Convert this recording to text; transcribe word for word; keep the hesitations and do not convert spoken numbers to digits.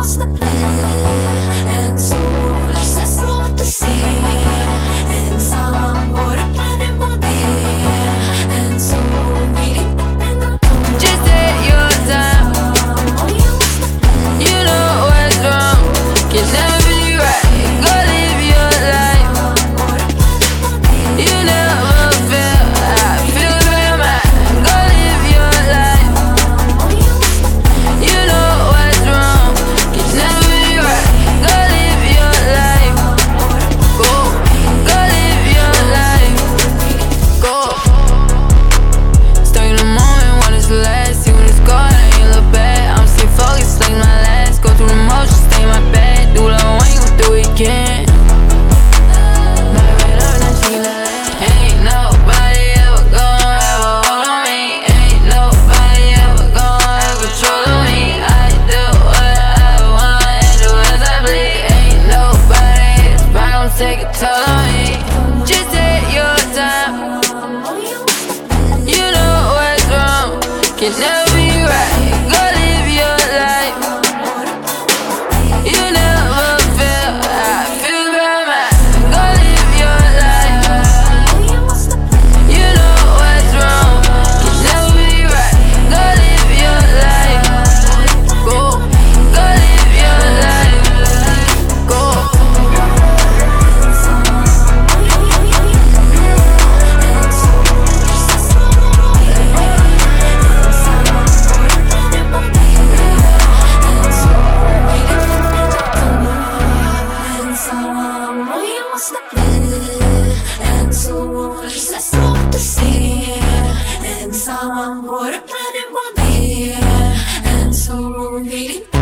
måste bli en sol, så svårt att se. Ensam går upp när du var det. En sol vill inte bränna. Just take your time. You know what's wrong. Can never be right. Go live your life. You never feel I feel very mad. Go live your life. You know what's wrong. Can never be right. Go live your life. Go, go live your life. Go. Stuck in the moment, what is last? See when it's gone, I ain't look back. I'm stay focused like my last. Go through the motions, stay my bed. Do what I want, you do it again. Might wait up, now she like that. Ain't nobody ever gonna ever hold on me. Ain't nobody ever gonna have control of me. I do what I want and do as I please. Ain't nobody, it's bound to take a toll on me. Just take your time. You know what's wrong. Can never be right. Go live your life. You never feel I feel very mad. Go live your life. You know what's wrong. Can never be right. Go live your life. Go, go live your life. Go. Ensam, och jag måste bli en sol, så svårt att se. Ensam går upp när du var ner. En sol vill inte